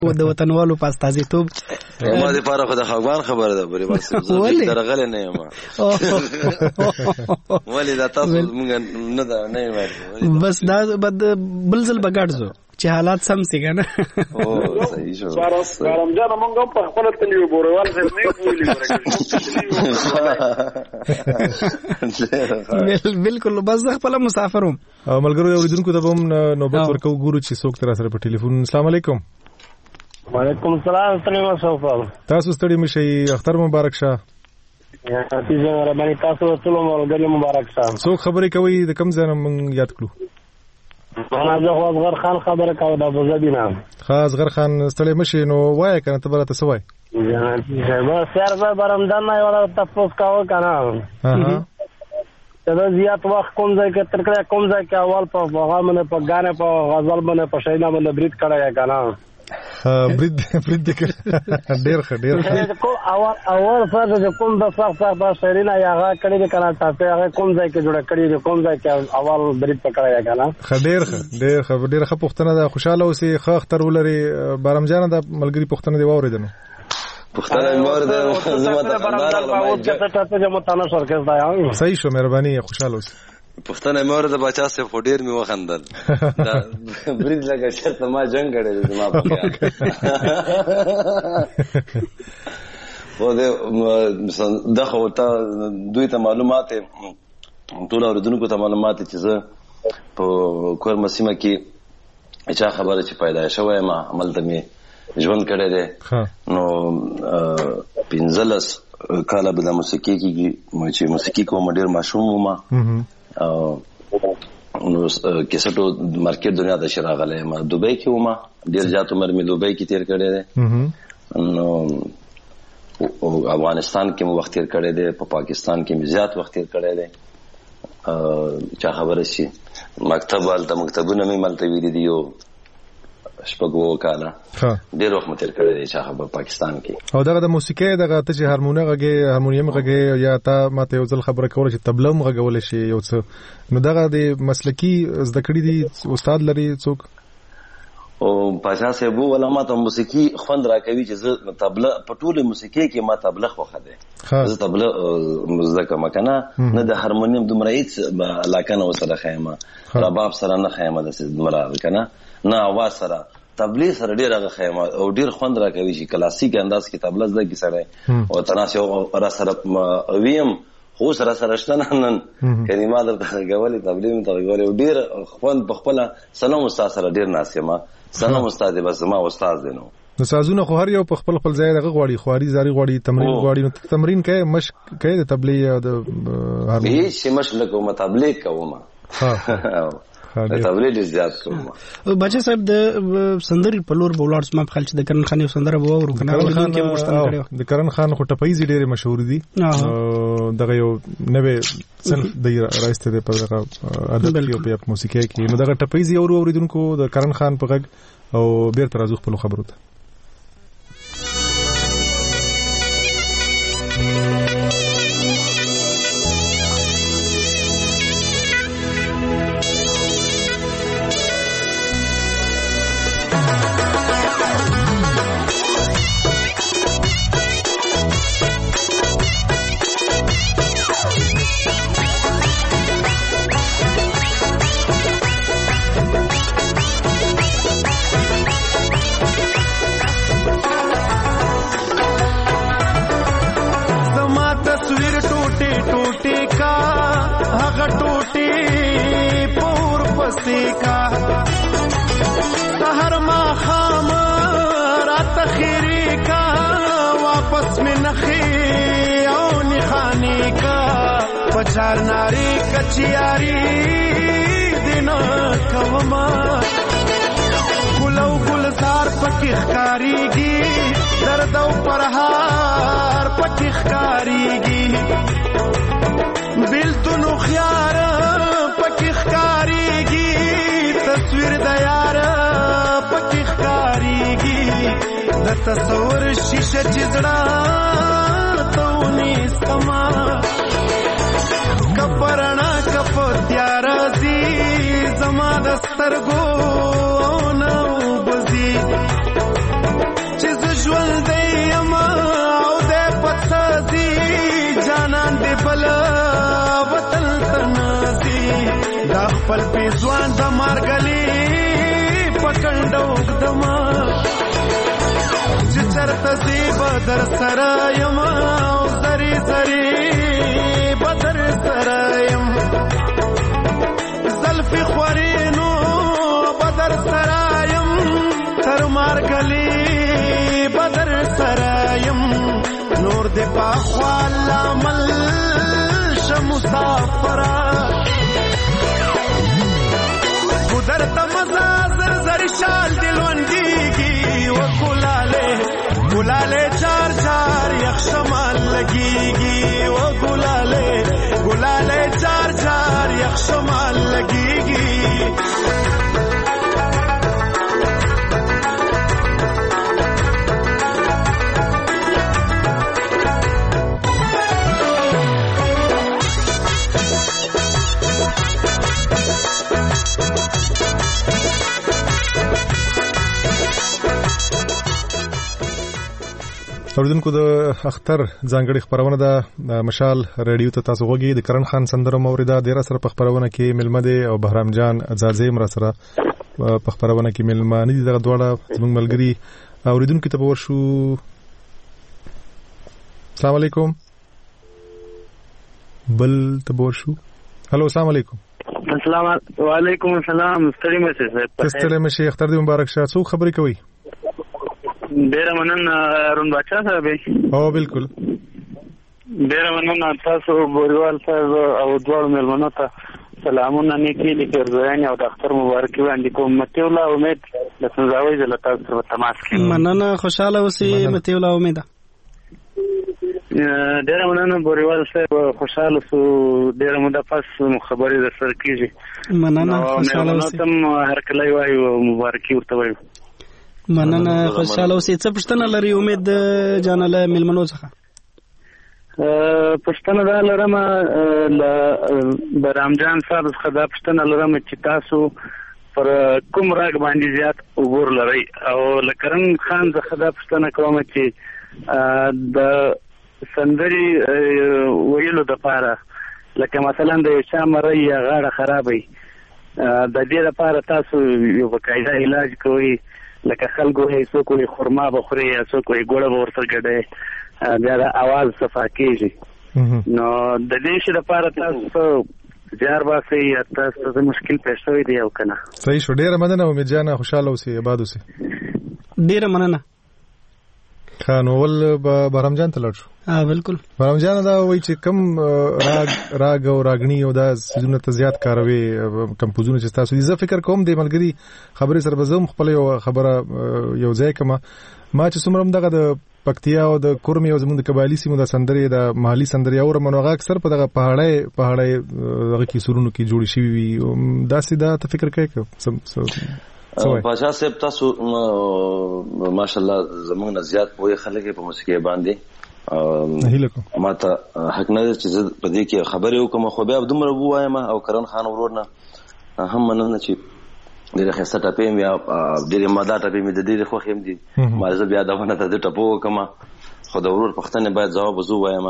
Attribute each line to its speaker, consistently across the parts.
Speaker 1: د وطنوالو په استازیتوب
Speaker 2: ما دې پاره خو د خواګان خبره ده بری بس زه درغله نه یم ولې دا تاسو مونږ نه دا نه یم
Speaker 1: بس دا بل ځل بغاړځو چې حالات سم سي کنه
Speaker 2: او صحیح شو
Speaker 3: رمضان مونږ په خپل تلیو بوروال سره نه ویلي
Speaker 1: بالکل بس خپل مسافروم
Speaker 4: ملګرو اوریدونکو ته هم نوبت ورکو ګورو چې څوک تر سره په ټلیفون. السلام علیکم.
Speaker 3: وعلیکم السلام.
Speaker 4: تاسو ستړي مشي، اختر مبارک شه.
Speaker 3: تاسو ربانی تاسو ټول ملګری مبارک شه.
Speaker 4: څوک خبرې کوي د کوم ځای مونږ یاد کړو؟
Speaker 3: انا زه اصغر خان خبره کوم د ابوظبي نه.
Speaker 4: اصغر خان ستړي مشي نو وای کنه ته برته سوای.
Speaker 3: بس سر به برمدان نه ولا تاسو کاو کنه. دا زیات وخت کوم ځای کې تر کله کوم ځای کې اول په هغه باندې په غانه په غزل باندې په شینا باندې برید کړای کنه.
Speaker 4: برید ډیر
Speaker 3: کو اول سره کوم د صف په شینا یاغه کړی د کنه تاسو هغه کوم ځای کې جوړ کړی د کوم ځای کې اول برید پکړای کنه.
Speaker 4: ډیر پښتنه ده. خوشاله اوسې خو اختر ولري بارمجان د ملګری پښتنه دی واوریدنه
Speaker 2: پښتنه مور ده زما ته
Speaker 4: صحیح شو. مهرباني خوشاله اوسې.
Speaker 2: پښتنه مور ده بچا سه فډیر می وخندل دا برید لګا شرط ما جنگ کړی زما په و دې دغه وته دوی ته معلومات ټول اوریدونکو ته معلومات چې زه په کور مسیمه کې اچھا خبره چې پیدا شوه ما عمل ته می ژوند کړی دی نو 15 کاله به د موسیقي کې چې موسیقي کوم ډیر ماشوم ما نو کیسټو مارکیټ دنیا ته شراغله ما دوبۍ کې وما ډیر ځات عمر می دوبۍ کې تیر کړی دی نو افغانستان کې مو وخت تیر کړی دی په پاکستان کې می زیات وخت تیر کړی دی چا خبره شي مکتبونه می ملته ویلي دی یو شپږو کاله ډېر وخت تیر کړی دی چې په پاکستان کې.
Speaker 4: او دغه د موسیقي دغه ته چې هارمونیم غږی یا تا ماته یو ځل خبره کوله چې تبله هم غږول شي یو څه نو دغه د مسلکی زده کړې دي استاد لري څوک؟
Speaker 2: او پاشا صاحب ولا ما ته موسیقي خوند راکوي چې زه تبله په ټوله موسیقي کې ما تبله خوخه ده زه تبله مزدک مکنه نه د هارمونیم دومره هیڅ علاقه نه وسره خیمه رباب سره نه خیمه ده دومره کنه نه आवाज سره تبلیغ سره ډیر هغه خیمه او ډیر خوند راکوي چې کلاسیک انداز کې تبله زده کی سره او تناسب را سره ویم خو سره شتنه نن کلمات درته غوړې تبلیغ ته غوړې ډیر خوند په خپل سلام استاد سره ډیر ناسیمه سلام استاد بس ما استاد دینو
Speaker 4: نو سازونه خو هر یو په خپل ځای دغه غوړي خواري زاري غوړي تمرین غوړي نو تمرین کوي مشق کوي د تبلیغ د
Speaker 2: هیڅ مشق نه کوم تبلیغ کوم تبلیغ زیات کوم.
Speaker 1: بچا صاحب د سندري په لور بولارز ما په خل چې د کرن خان یو سندره وورو کنه
Speaker 4: د کرن خان خو ټپایزي ډېر مشهور دي دغه یو نوې سن د راځته د په دغه ادب کې په موسیقي کې نو دغه ټپایزي اوریدونکو د کرن خان په غږ او بیرته راځو خپل خبرو ته.
Speaker 5: چار ناری کچیاری دینا کوما گلو گلزار پکی خکاریگی درد و پرهار پکی خکاریگی بیلتونو خیار پکی خکاریگی تصویر دیار پکی خکاریگی در تصور شیشه چیزڑا تونی سما کپرنا کپ تیارازی زما دسترګو نو بزی چرته زی بدر سره یم او زری زری بدر سره یم زلفی خورینو بدر سره یم تر مارګلی بدر سره یم نور دې پخوا لامل مسافرہ گدر تمزا زر زر شال دلونگیگی و گلالے چار چار یخشمال لگیگی و گلالے چار چار یخشمال لگیگی
Speaker 4: اوریدونکو د اختر ځانګړي خبرونه د مشال رادیو ته تاسو غوږی د کرن خان سندره موریدا ډیر سره په خبرونه کې ملمه دي او بهرام جان ازازیم را سره په خبرونه کې ملمه نه دي دغه دواړه زموږ ملګری اوریدونکو ته ورشو. السلام علیکم بل ته ورشو. هلو السلام علیکم.
Speaker 3: السلام علیکم. السلام ستړي مشه
Speaker 4: ستړي مشه اختر دې مبارک شه. څو خبرې کوي؟
Speaker 3: ډیر مننه رون بچا صاحب.
Speaker 4: او بالکل
Speaker 3: ډیر مننه تاسو بوریوال صاحب او دوړ ملمنو ته سلامونه نیکی لیکر زوین او د اختر مبارکي وړاندې کوم. متي الله امید د سنځاوي د تاسو سره تماس کې
Speaker 1: مننه خوشاله اوسئ. متي الله امید
Speaker 3: ډیر مننه بوریوال صاحب خوشاله سو ډیر مده پس خبرې در سره کیږي.
Speaker 1: مننه خوشاله اوسئ.
Speaker 3: تم هر کله وایو مبارکي ورته وایو.
Speaker 1: مننه خوشاله اوسئ. څه پښتنه لري امید جانله ملمنو څخه؟
Speaker 3: پښتنه دا لرم د رمضان صاحب څخه دا پښتنه لرم چې تاسو پر کوم راګ باندې زیات وګور لري او لکرن خان څخه دا پښتنه کوم چې د سندري ویلو د پاره لکه مثلا د شامري غاړه خرابې د دې لپاره تاسو یو بقاعده علاج کوئ لکه خلکو یې څوک یې خرما بخوري یا څوک یې ګوړه ورسره ګډي بیا د اواز صفا کیږي. نو د دې شي لپاره تاسو جار باسي یا تاسو مشکل پېښ شوی دی او کنه.
Speaker 4: صحیح شو. ډیره مننه امید جان خوشاله اوسئ آباد اوسئ.
Speaker 1: ډیره مننه.
Speaker 4: خانو ول بهرام جان ته لاړ شو.
Speaker 1: بالکل
Speaker 4: بهرام جان دا وایي چې کم راګ او راګنی او دا سيزونه ته زیات کاروي کمپوزونه چې تاسو دې. زه فکر کوم د ملګری خبرې سره بزم خپل یو خبره یو ځای کما ما چې څومره دغه د پکتیا او د کورمي او زموږ د قبایلی سیمو د سندري د محلي سندري او منوغه اکثر په دغه پهاړې دغه کې سرونو کې جوړی شوی وي. دا سیده ته فکر کوي
Speaker 2: پاشا صاحب تاسو ماشاءالله زموږ نه زیات پوهه خلک په موسیقي باندې ما ته حق نه چې په دې کې خبرې وکم خو بیا دومره وایم او کرن خان ورورنه هم مننه چې ډېر ښه ټاپې مې ډېر ماده ټاپې مې د ډېر خو خیم دي ما زه بیا دا ونه ته ټاپو وکم خو د ورور پښتنه باید جواب وزو وایم.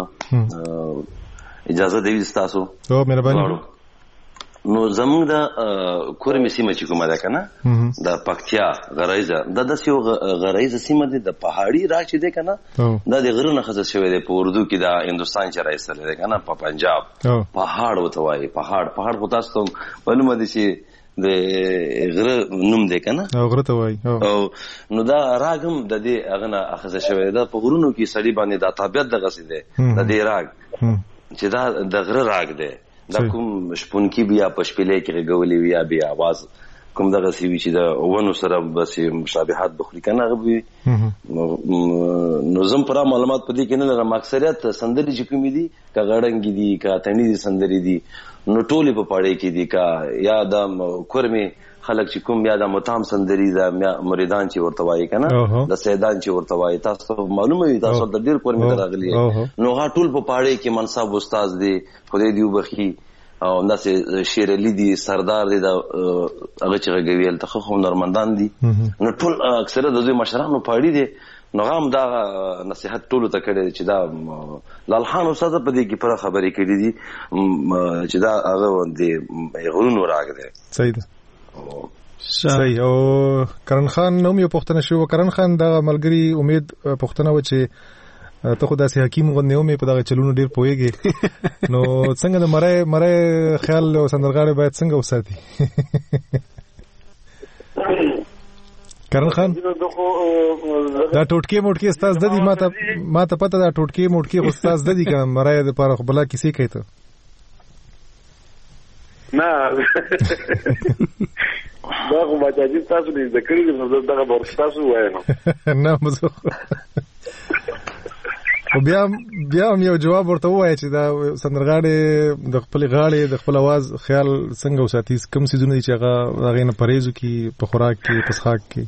Speaker 2: اجازه دی تاسو؟
Speaker 4: او مهرباني.
Speaker 2: نو زموږ د کورمي سیمه چې کومه ده کنه د پکتیا غرایزه د سیو غرایزه سیمه ده د پهاړي راځي ده کنه د غرونو خزه شوی ده په اردو کې د هندستان چې راځي ده کنه په پنجاب پهاړ وته وایي پهاړ په تاسو معلومه دي چې د غره نوم ده کنه
Speaker 4: او غره ته وایي.
Speaker 2: نو دا راګم د دې اغنه اخزه شوی ده په غرونو کې سړي باندې د طبيعت د غسي ده د دې راګ چې دا د غره راګ ده دا کوم شپونکی بیا پښپلې کې غولې بیا بیا आवाज کوم دغه سی وی چې د ونو سره بس مشابهت بخوري کنه غوي. نو زم پر معلومات پدې کې نه لرم. اکثریت سندري چې کوم دي کا غړنګ دي کا تنې دي سندري دي نو ټولې په پاړې کې دي کا یا د کورمي خلک چې کوم یا د متام سندري د مریدان چې ورته وایي کنه د سیدان چې ورته وایي تاسو معلومه وي تاسو د ډیر کورمي راغلي نو غا ټول په پاړې کې منصب استاد دي خدای دی وبخي او ناسه شیر علی دی سردار دی دا هغه چې غویل ته خو نورمندان دي نو ټول اکثره د دوی مشرانو پاړې دي نو غام دا نصيحت ټول ته کړی چې دا لالخان استاد په دې کې پر خبرې کړې دي چې دا هغه د غرونو راغ دی.
Speaker 4: صحیح ده. صحیح. او کرن خان نوم یو پښتنه شو. کرن خان د ملګری امید پښتنه و چې ته خو داسې حکیم غوندې ومې په دغه چلونو ډېر پوهېږې نو څنګه د مری خیال او سندرغاړی باید څنګه وساتي؟ کرن خان دا ټوټکې موټکې ستاسو د دي؟ ما ته پته دا ټوټکې موټکې خو ستاسو د دي که مری دپاره خو بلا کیسې کوي ته؟
Speaker 6: نه دا خو باچاجي تاسو دې زده کړي دي نو زه دغه به ورته تاسو ووایم.
Speaker 4: نه خو بیا هم یو جواب ورته ووایه چې دا سندرغاړی د خپلې غاړې د خپل اواز خیال څنګه وساتي؟ کوم څیزونه دي چې هغې نه پرهیز وکړي په خوراک کې په څښاک کې؟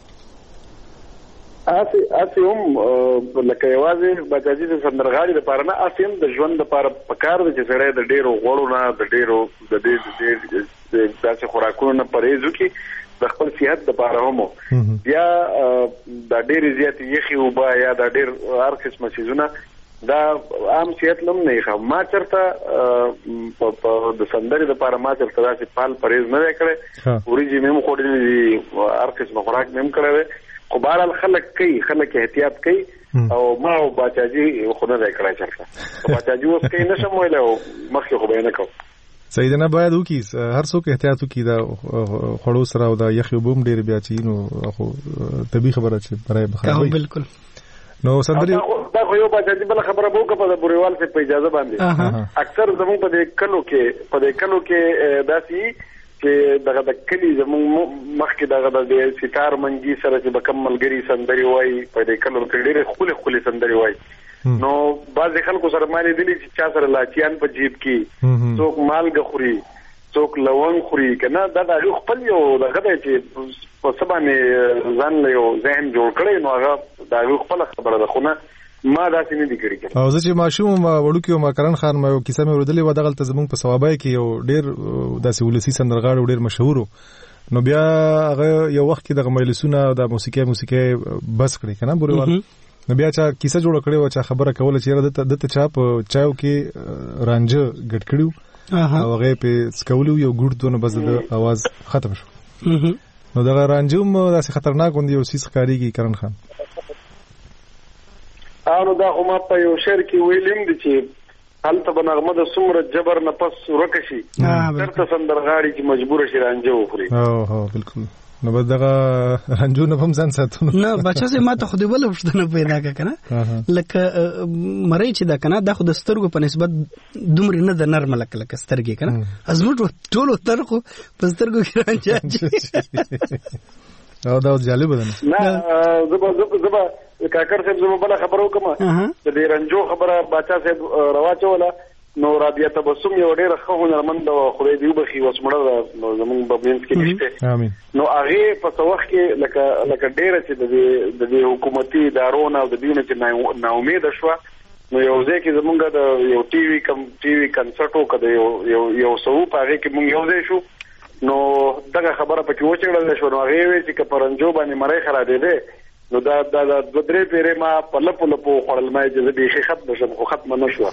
Speaker 6: هسې هم لکه یوازې باچاجي د سندرغاړي دپاره نه، هسې هم د ژوند دپاره پکار دی چې سړی د ډېرو غوړو نه د ډېرو د داسې خوراکونو نه پرهیز وکړي د خپل صحت دپاره هم. بیا دا ډېرې زیاتې یخې اوبه یا دا ډېر هر قسمه څیزونه دا عام صحت لم نه ښه. ما چېرته د سندرې دپاره ما چېرته داسې پال پرهیز نه دی کړی، وریجې مې هم خوړلې دي، هر قسمه خوراک مې هم کړی دی، خو بهرحال خلک احتیاط کوي او ما او باچاجي خو نه دی کړی چېرته. باچاجي اوس کوي نه شم ویلی او مخکې خو به یې نه کوم.
Speaker 4: صحیح ده. نه باید وکړي، هر څوک احتیاط وکړي د خوړو سره او د یخې اوبه هم ډېرې بیا چې نو خو طبیعي خبره چې برای بخرابوي.
Speaker 1: بالکل.
Speaker 4: نو سندرې
Speaker 6: دا خو یو باچاجي بله خبره به وکړه په د بوریوال صاحب په اجازه باندې. اکثر زموږ په دې کلو کې داسې چې دغه د کلي زموږ مخکې دغه د ستار منګي سره چې به کوم ملګري سندرې وایي په دې کلو کې ډېرې ښکلې سندرې وایي. نو بعضې خلکو سره ما لیدلي چې چا سره لاچیان په جیب کې، څوک مالګه خوري، څوک لونګ خوري، که نه دا د هغې خپل یو دغه دی چې په څه باندې ځان له یو ذهن جوړ کړی نو هغه د هغې خپله خبره ده، خو نه ما داسې نه دي کړي.
Speaker 4: او زه چې ماشوم وړوکی وم کرن خان ما یو کیسه مې اورېدلې وه دغلته زموږ په ثوابای کې یو ډېر داسې ولسي سندرغاړی ډېر مشهور و. نو بیا هغه یو وخت کې دغه مجلسونه د موسیقۍ بس کړې که نه بوریوال. نو بیا چا کیسه جوړه کړې وه، چا خبره کوله چې یاره دته چا په چایو کې رانجه ګډ کړي وو او هغه یې پې څکولي وو، یو ګوټ دونه بس د اواز ختم شو. نو دغه رانجه هم داسې خطرناک غوندې یو څیز ښکارېږي کرن خان.
Speaker 6: نو دا خو ما په یو شعر کې ویلي هم دي چې هلته به نغمه د څومره جبر نه پس ورکه شي، چېرته سندرغاړي چې مجبوره شي رانجه وخوري.
Speaker 4: بالکل. نو بس دغه رنجو نه هم ځان ساتو. نه
Speaker 1: بچا سي ما ته خو دې بل پښتنه پیدا کا کنه لکه مړی چې دا کنه دا خو د سترګو په نسبت دومره نه د نرم لکه سترګې کنه ازمټ ټولو ترخو په سترګو کې رانجه
Speaker 4: او دا جالب ده.
Speaker 6: نه زبا کاکر صاحب زما بل خبرو کوم د دې رنجو خبره باچا صاحب رواچوله نو رابعه تبسم یو ډېر ښه هنرمند او خدای دې وبخي وسمړه نو زمونږ په بینس کې نشته.
Speaker 4: امين.
Speaker 6: نو هغه په وخت کې لکه ډېر چې د حکومتي ادارو نه او د دې نه چې نا امید شو نو یو ځای کې زمونږ د یو ټي وي کنسرټو کده یو سو په هغه کې مونږ یو ځای شو نو دغه خبره پکې وچړل شو. نو هغه وی چې کپرنجو باندې مړی خرابې ده نو دا د درې پیره ما په لپو خړل ما چې به شي ختم شم خو ختم نه شو.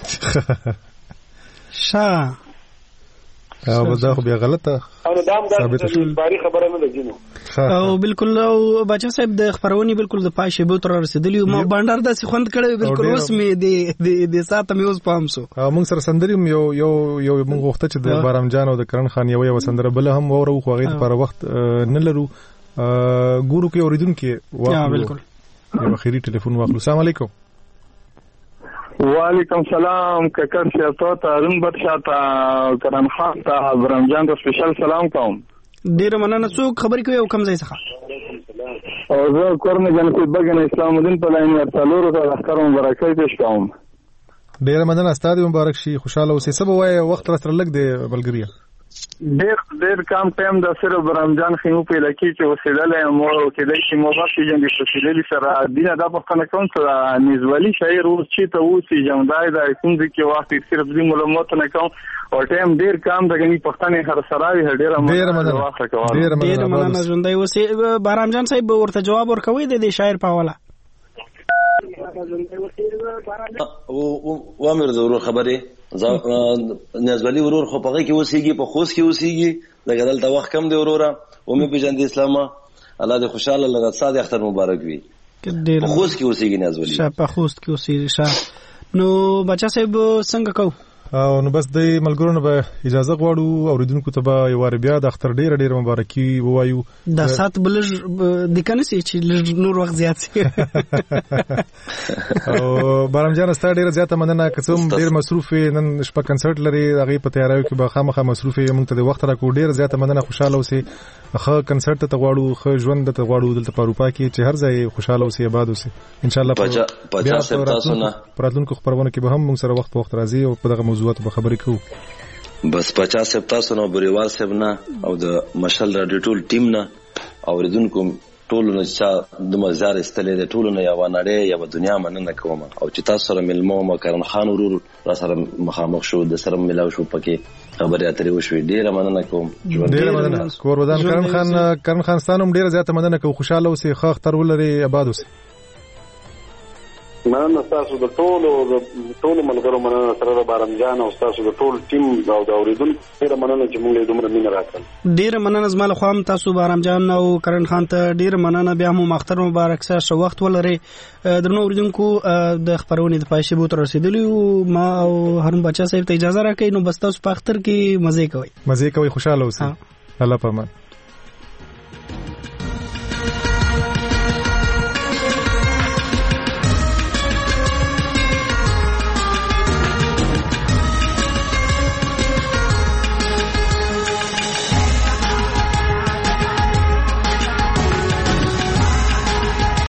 Speaker 4: او دا خو بیا غلطه
Speaker 6: او دا باری خبره نه لګینو.
Speaker 1: او بالکل او بچا صاحب د خبرونی بالکل د پاشه به تر رسیدلی ما بانډار د خوند کړی بالکل اوس می د ساته می اوس پام سو.
Speaker 4: موږ سره سندریم یو موږ وخت چې د بارام جان او د کرن خان یو سندره بل هم وره خو غیر پر وخت نه لرو ګورو کې اوریدونکو واخلو.
Speaker 1: بالکل
Speaker 4: یو اخیری ټلیفون واخلو. السلام علیکم.
Speaker 3: وعلیکم سلام ککر شاته تارون بد شاته کرن خان ته ابراهیم جان ته سپیشل سلام کوم.
Speaker 1: ډیر مننه. څوک خبرې کوي او کم ځای څخه؟
Speaker 3: او زه کورنه جنتی بګن اسلام الدین په لاین ورتلورو ته اختر مبارکي پېښ کوم.
Speaker 4: ډیر مننه. ستاسو مبارک شي. خوشاله اوسئ. سبا وای وخت را سره لګ دی بلګریا.
Speaker 3: ډیر کم ټایم د سره ابراهیم جان خو په لکی چې وسیدلې مو کې د شي مو غوښتي جن د وسیدلې سره دینه د پښتنه کوم سره نيزولي شاعر او چې ته وسی جمدای د کوم ځکه وخت صرف دې معلومات نه کوم او ټایم ډیر کم دغني پښتنه هر سراوي ډیر مننه
Speaker 1: ژوندۍ وسی. بارام جان صاحب ورته جواب ورکوي د شاعر په حواله.
Speaker 2: وامر ضرور خبره نازولی ورور خو پغه کې اوسېږي په خوست کې اوسېږي دغه دلته وخت کم دی وروره او مې پیژندې اسلامه الله دې خوشاله لږه ساده اختر مبارک وي. په خوست کې اوسېږي نیاز ولي
Speaker 1: په خوست کې اوسېږي. نو بچا صاحب څنګه کو
Speaker 4: او نو بس د ملګرو نه به اجازه غواړو اوریدونکو ته به یو وار بیا د اختر ډېر مبارکي ووایو.
Speaker 1: د سات بلج د کنه سي چې نور وخت زیات سي.
Speaker 4: او بارم جان ستا ډېر زیاته مننه کوم ډېر مصروف نن شپه کنسرت لري هغه په تیاریو کې به خامخا مصروف یې مونږ ته د وخت راکو. ډېر زیاته مننه خوشاله اوسئ خو کنسرت ته غواړو خو ژوند ته غواړو دلته په اروپا کې چې هر ځای خوشاله اوسئ آباد اوسئ ان شاء الله.
Speaker 2: بیا تاسو نه
Speaker 4: پراتلونکو خبرونه کې به هم مونږ سره وخت راځي او په دغه موضوعات به خبرې کوو.
Speaker 2: بس 50 تاسو نو بریوال صاحب نه او د مشل رادیو ټول ټیم نه اوریدونکو ټول نه چې د مزار استلې د ټول نه یو نړۍ یو دنیا مننه کوم او چې تاسو سره ملمو مکرن خان ورور را سره مخامخ شو د سره ملاو شو پکې خبرې اترې وشوې. ډیره مننه کوم.
Speaker 4: ډیره مننه کور ودان کرن خان ستانم ډیره زیاته مننه کوم. خوشاله اوسئ خو اختر ولري آباد اوسئ.
Speaker 6: مننه تاسو د ټول ملګرو مننه سره د بارم جان او تاسو د ټول ټیم او د اوریدونکو ډیره مننه چې موږ له دومره مینه راکړل.
Speaker 1: ډیره مننه زما له خوا تاسو بارم جان او کرن خان ته ډیره مننه. بیا مو اختر مبارک شه وخت ولري. درنو اوریدونکو د خبرونه د پایښت بو تر رسیدلی ما او هرم بچا صاحب ته اجازه راکړئ. نو بس تاسو په اختر کې مزه کوئ خوشاله اوسئ. الله پامان.